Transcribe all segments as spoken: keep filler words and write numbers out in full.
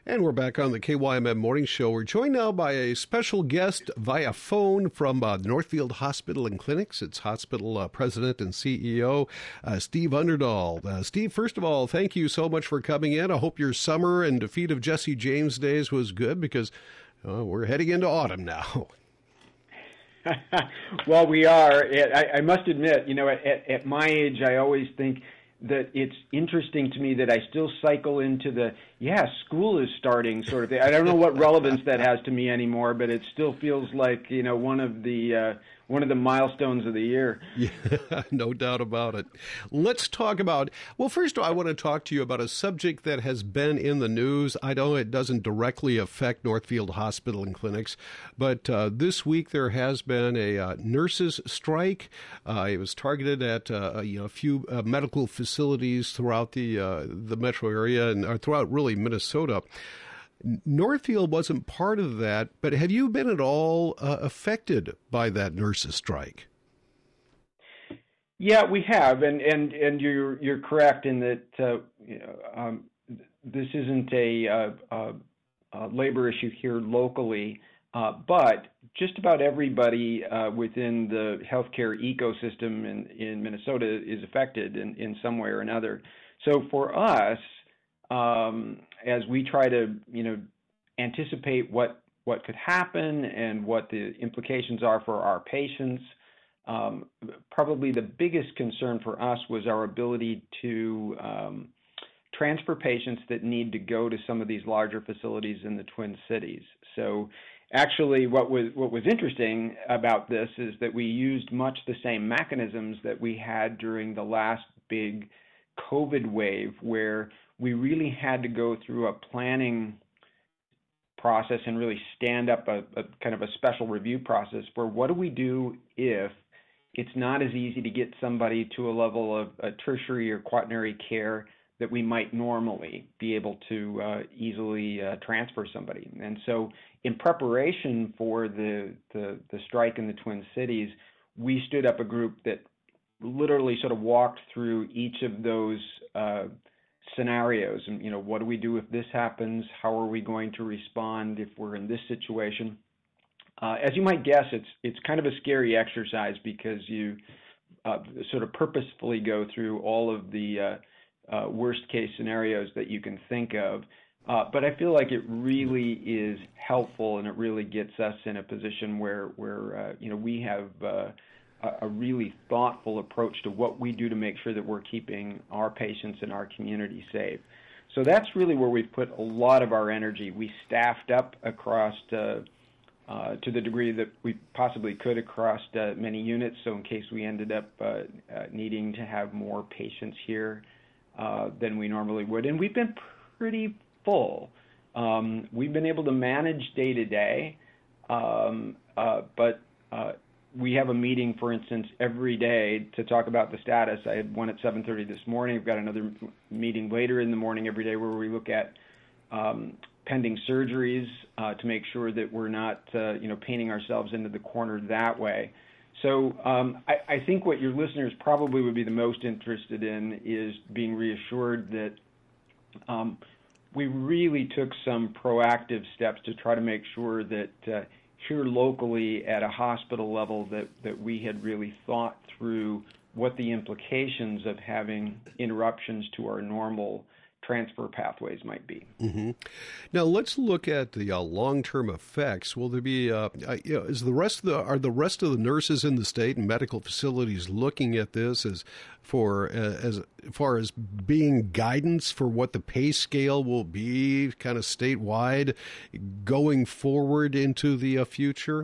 And we're back on the K Y M M Morning Show. We're joined now by a special guest via phone from uh, Northfield Hospital and Clinics. It's hospital uh, president and C E O, uh, Steve Underdahl. Uh, Steve, first of all, thank you so much for coming in. I hope your summer and defeat of Jesse James days was good because uh, we're heading into autumn now. Well, we are. I, I must admit, you know, at, at my age, I always think that it's interesting to me that I still cycle into the, yeah, school is starting sort of thing. I don't know what relevance that has to me anymore, but it still feels like, you know, one of the uh, one of the milestones of the year. Yeah, no doubt about it. Let's talk about, well, first I want to talk to you about a subject that has been in the news. I know it doesn't directly affect Northfield Hospital and Clinics, but uh, this week there has been a uh, nurses' strike. Uh, it was targeted at uh, you know, a few uh, medical facilities throughout the uh, the metro area and or throughout really Minnesota. Northfield wasn't part of that, but have you been at all uh, affected by that nurses' strike? Yeah, we have, and and, and you're you're correct in that uh, you know, um, this isn't a, uh, uh, a labor issue here locally, uh, but just about everybody uh, within the healthcare ecosystem in, in Minnesota is affected in, in some way or another. So for us, Um, as we try to, you know, anticipate what, what could happen and what the implications are for our patients, um, probably the biggest concern for us was our ability to um, transfer patients that need to go to some of these larger facilities in the Twin Cities. So actually what was, what was interesting about this is that we used much the same mechanisms that we had during the last big COVID wave, where we really had to go through a planning process and really stand up a, a kind of a special review process for what do we do if it's not as easy to get somebody to a level of a tertiary or quaternary care that we might normally be able to uh, easily uh, transfer somebody. And so in preparation for the, the, the strike in the Twin Cities, we stood up a group that literally sort of walked through each of those uh, scenarios. And, you know, what do we do if this happens? How are we going to respond if we're in this situation? Uh, as you might guess, it's it's kind of a scary exercise because you uh, sort of purposefully go through all of the uh, uh, worst case scenarios that you can think of. Uh, but I feel like it really is helpful, and it really gets us in a position where where uh, you know, we have uh, a really thoughtful approach to what we do to make sure that we're keeping our patients and our community safe. So that's really where we've put a lot of our energy. We staffed up across uh, uh, to the degree that we possibly could across uh, many units, so in case we ended up uh, uh, needing to have more patients here uh, than we normally would. And we've been pretty full. Um, we've been able to manage day to day, um, uh, but uh, we have a meeting, for instance, every day to talk about the status. I had one at seven thirty this morning. We've got another meeting later in the morning every day where we look at um, pending surgeries uh, to make sure that we're not, uh, you know, painting ourselves into the corner that way. So um, I, I think what your listeners probably would be the most interested in is being reassured that um, we really took some proactive steps to try to make sure that uh, here locally at a hospital level that, that we had really thought through what the implications of having interruptions to our normal transfer pathways might be. Mm-hmm. Now let's look at the uh, long-term effects. Will there be? Uh, uh, you know, is the rest of the are the rest of the nurses in the state and medical facilities looking at this as for uh, as far as being guidance for what the pay scale will be, kind of statewide, going forward into the uh, future?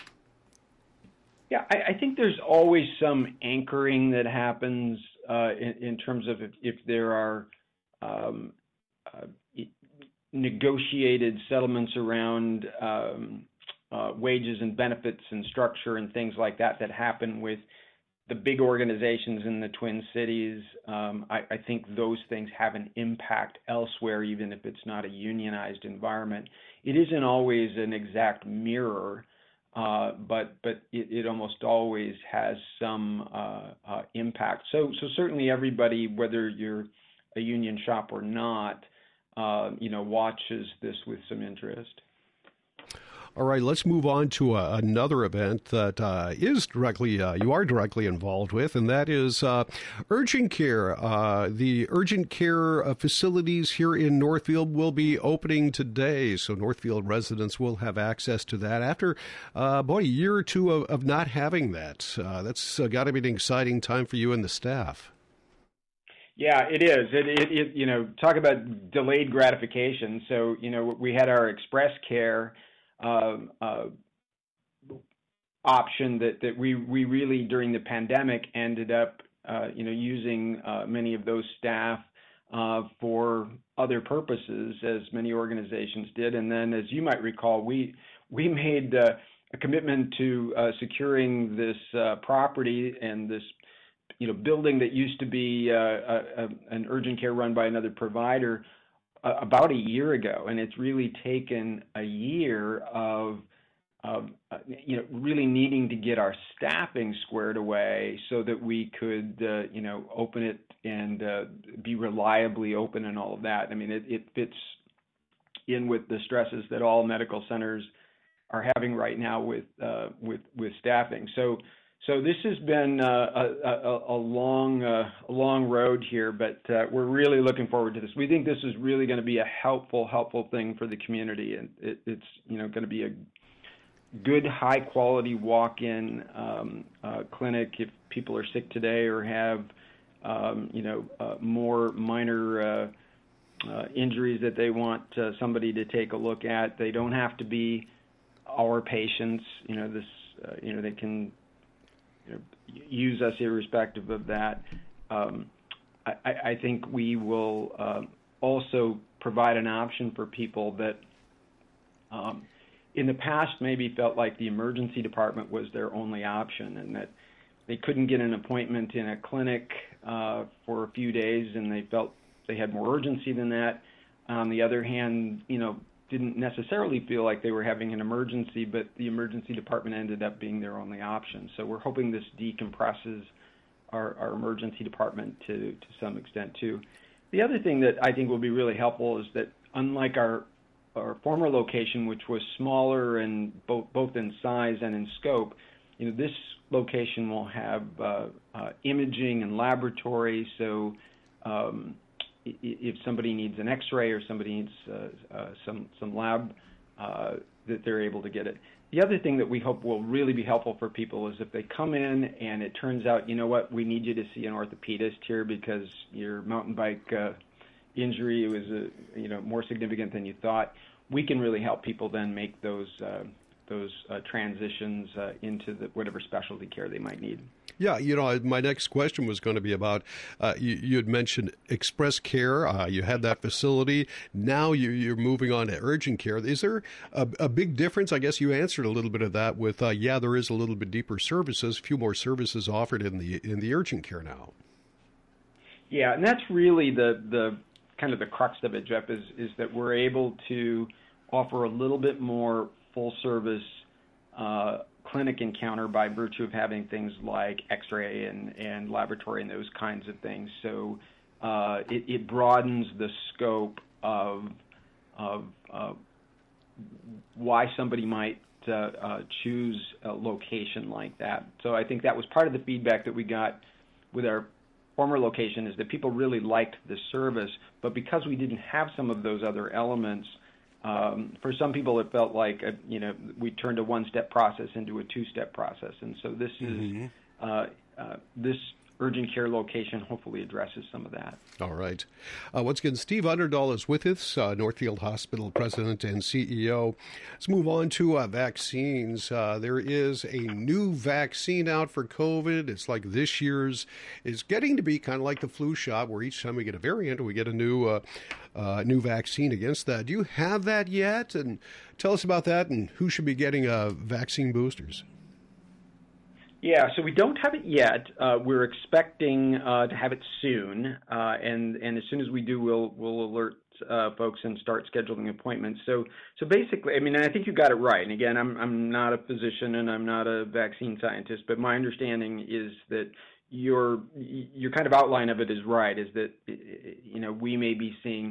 Yeah, I, I think there's always some anchoring that happens uh, in, in terms of if, if there are Um, uh, negotiated settlements around um, uh, wages and benefits and structure and things like that that happen with the big organizations in the Twin Cities. Um, I, I think those things have an impact elsewhere, even if it's not a unionized environment. It isn't always an exact mirror, uh, but but it, it almost always has some uh, uh, impact. So so certainly everybody, whether you're a union shop or not, uh, you know, watches this with some interest. All right, let's move on to uh, another event that uh, is directly, uh, you are directly involved with, and that is uh, urgent care. Uh, the urgent care uh, facilities here in Northfield will be opening today, so Northfield residents will have access to that after, uh, boy, a year or two of, of not having that. Uh, that's uh, got to be an exciting time for you and the staff. Yeah, it is. It, it, it, you know, talk about delayed gratification. So, you know, we had our Express Care Uh, uh, option that, that we, we really during the pandemic ended up uh, you know using uh, many of those staff uh, for other purposes, as many organizations did. And then, as you might recall, we we made uh, a commitment to uh, securing this uh, property and this you know building that used to be uh, a, a, an urgent care run by another provider about a year ago, and it's really taken a year of, of uh, you know, really needing to get our staffing squared away so that we could, uh, you know, open it and uh, be reliably open and all of that. I mean, it, it fits in with the stresses that all medical centers are having right now with uh, with with staffing. So. So this has been uh, a, a, a long, uh, a long road here, but uh, we're really looking forward to this. We think this is really going to be a helpful, helpful thing for the community, and it, it's you know going to be a good, high-quality walk-in um, uh, clinic if people are sick today or have um, you know uh, more minor uh, uh, injuries that they want uh, somebody to take a look at. They don't have to be our patients. You know this. Uh, you know they can. You know, use us irrespective of that. Um, I, I think we will uh, also provide an option for people that um, in the past maybe felt like the emergency department was their only option and that they couldn't get an appointment in a clinic uh, for a few days and they felt they had more urgency than that. On the other hand, you know, didn't necessarily feel like they were having an emergency, but the emergency department ended up being their only option. So we're hoping this decompresses our, our emergency department to, to some extent too. The other thing that I think will be really helpful is that unlike our, our former location, which was smaller and both, both in size and in scope, you know, this location will have uh, uh, imaging and laboratory. So um, if somebody needs an X-ray or somebody needs uh, uh, some some lab, uh, that they're able to get it. The other thing that we hope will really be helpful for people is if they come in and it turns out, you know what, we need you to see an orthopedist here because your mountain bike uh, injury was uh, you know more significant than you thought. We can really help people then make those uh, those uh, transitions uh, into the, whatever specialty care they might need. Yeah, you know, my next question was going to be about, uh, you, you had mentioned Express Care. Uh, you had that facility. Now you, you're moving on to urgent care. Is there a, a big difference? I guess you answered a little bit of that with, uh, yeah, there is a little bit deeper services, a few more services offered in the in the urgent care now. Yeah, and that's really the, the kind of the crux of it, Jeff, is, is that we're able to offer a little bit more full-service uh clinic encounter by virtue of having things like X-ray and, and laboratory and those kinds of things. So uh, it, it broadens the scope of, of uh, why somebody might uh, uh, choose a location like that. So I think that was part of the feedback that we got with our former location, is that people really liked the service, but because we didn't have some of those other elements, Um, for some people, it felt like, a, you know, we turned a one-step process into a two-step process. And so this mm-hmm. is uh, uh, this urgent care location hopefully addresses some of that. All right. Uh, once again, Steve Underdahl is with us, uh, Northfield Hospital President and C E O. Let's move on to uh, vaccines. Uh, there is a new vaccine out for COVID. It's like this year's is getting to be kind of like the flu shot, where each time we get a variant, we get a new uh, uh, new vaccine against that. Do you have that yet? And tell us about that and who should be getting uh, vaccine boosters. Yeah, so we don't have it yet. Uh, we're expecting uh, to have it soon, uh, and and as soon as we do, we'll we'll alert uh, folks and start scheduling appointments. So so basically, I mean, I think you got it right. And again, I'm I'm not a physician and I'm not a vaccine scientist, but my understanding is that your your kind of outline of it is right. Is that you know we may be seeing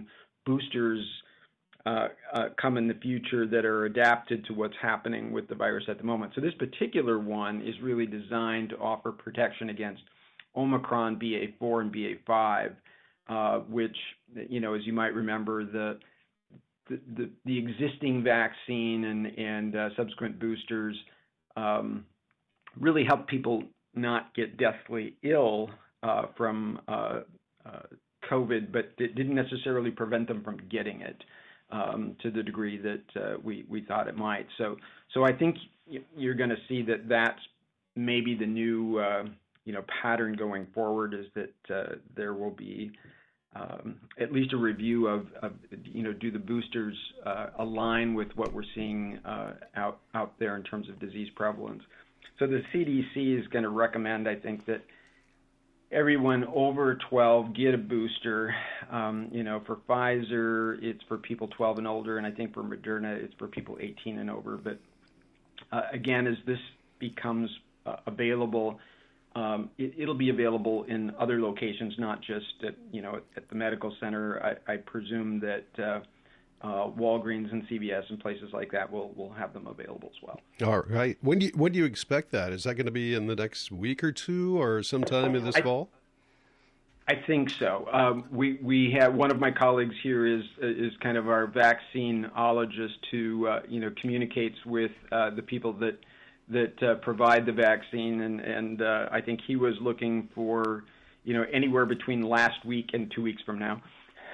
boosters uh, uh, come in the future that are adapted to what's happening with the virus at the moment. So this particular one is really designed to offer protection against Omicron, B A four, and B A five, uh, which, you know, as you might remember, the the, the, the existing vaccine and, and uh, subsequent boosters um, really help people not get deathly ill uh, from uh, uh, COVID, but it didn't necessarily prevent them from getting it um, to the degree that uh, we, we thought it might. So, so I think you're going to see that that's maybe the new uh, you know, pattern going forward, is that uh, there will be um, at least a review of, of, you know, do the boosters uh, align with what we're seeing uh, out out there in terms of disease prevalence. So the C D C is going to recommend, I think, that everyone over twelve get a booster. Um, you know, for Pfizer, it's for people twelve and older, and I think for Moderna, it's for people eighteen and over. But uh, again, as this becomes uh, available, Um, it, it'll be available in other locations, not just at, you know, at, at the medical center. I, I presume that uh, uh, Walgreens and C V S and places like that will, will have them available as well. All right. When do you, when do you expect that? Is that going to be in the next week or two, or sometime in this I, fall? I think so. Um, we we have one of my colleagues here is is kind of our vaccineologist who uh, you know communicates with uh, the people that. that uh, provide the vaccine, and, and uh, I think he was looking for, you know, anywhere between last week and two weeks from now.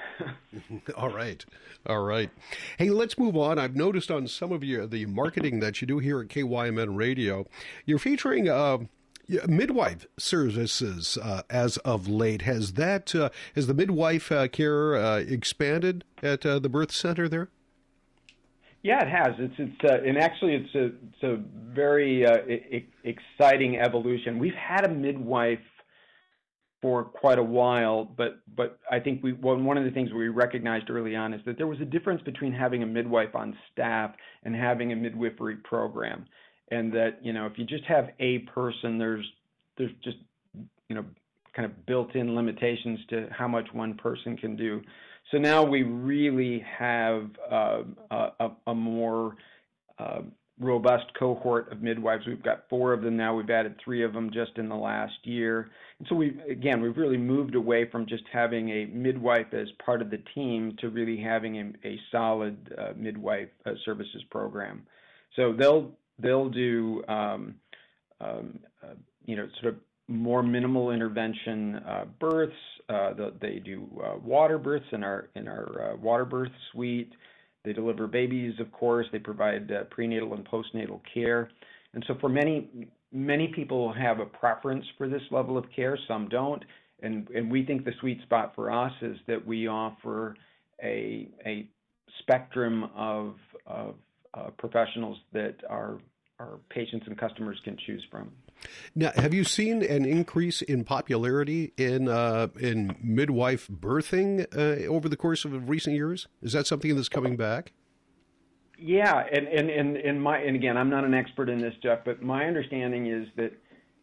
All right. All right. Hey, let's move on. I've noticed on some of your, the marketing that you do here at K Y M N Radio, you're featuring uh, midwife services uh, as of late. Has that, uh, has the midwife uh, care uh, expanded at uh, the birth center there? Yeah, it has. It's it's uh, and actually it's a it's a very uh, I- exciting evolution. We've had a midwife for quite a while, but but I think we well, one of the things we recognized early on is that there was a difference between having a midwife on staff and having a midwifery program, and that, you know, if you just have a person, there's there's just, you know, kind of built-in limitations to how much one person can do. So now we really have uh, a, a more uh, robust cohort of midwives. We've got four of them now. We've added three of them just in the last year. And so we, again, we've really moved away from just having a midwife as part of the team to really having a, a solid uh, midwife uh, services program. So they'll they'll do um, um, uh, you know sort of more minimal intervention uh, births. Uh, the, they do uh, water births in our in our uh, water birth suite. They deliver babies, of course. They provide uh, prenatal and postnatal care. And so for many many people have a preference for this level of care. Some don't. And and we think the sweet spot for us is that we offer a a spectrum of of uh, professionals that our our patients and customers can choose from. Now, have you seen an increase in popularity in uh, in midwife birthing uh, over the course of recent years? Is that something that's coming back? Yeah, and and and, and my and again, I'm not an expert in this, Jeff, but my understanding is that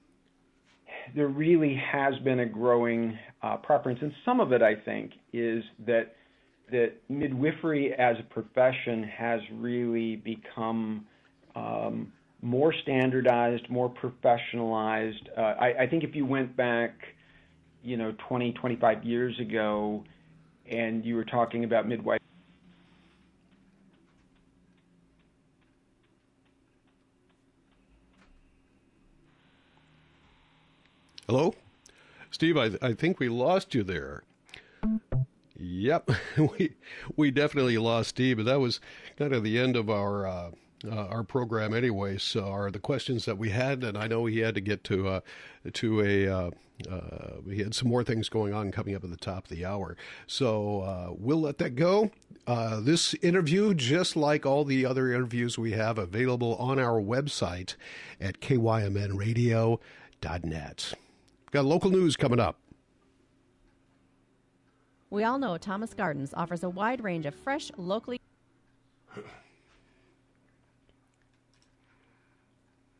there really has been a growing uh, preference, and some of it, I think, is that that midwifery as a profession has really become um, more standardized, more professionalized. Uh, I, I think if you went back, you know, twenty, twenty-five years ago, and you were talking about midwife. Hello? Steve, I, I think we lost you there. Yep, we we definitely lost Steve, but that was kind of the end of our uh, uh, our program anyway. So are the questions that we had, and I know he had to get to uh, to a uh, uh, he had some more things going on coming up at the top of the hour. So uh, we'll let that go. Uh, this interview, just like all the other interviews we have, available on our website at K Y M N radio dot net. Got local news coming up. We all know Thomas Gardens offers a wide range of fresh, locally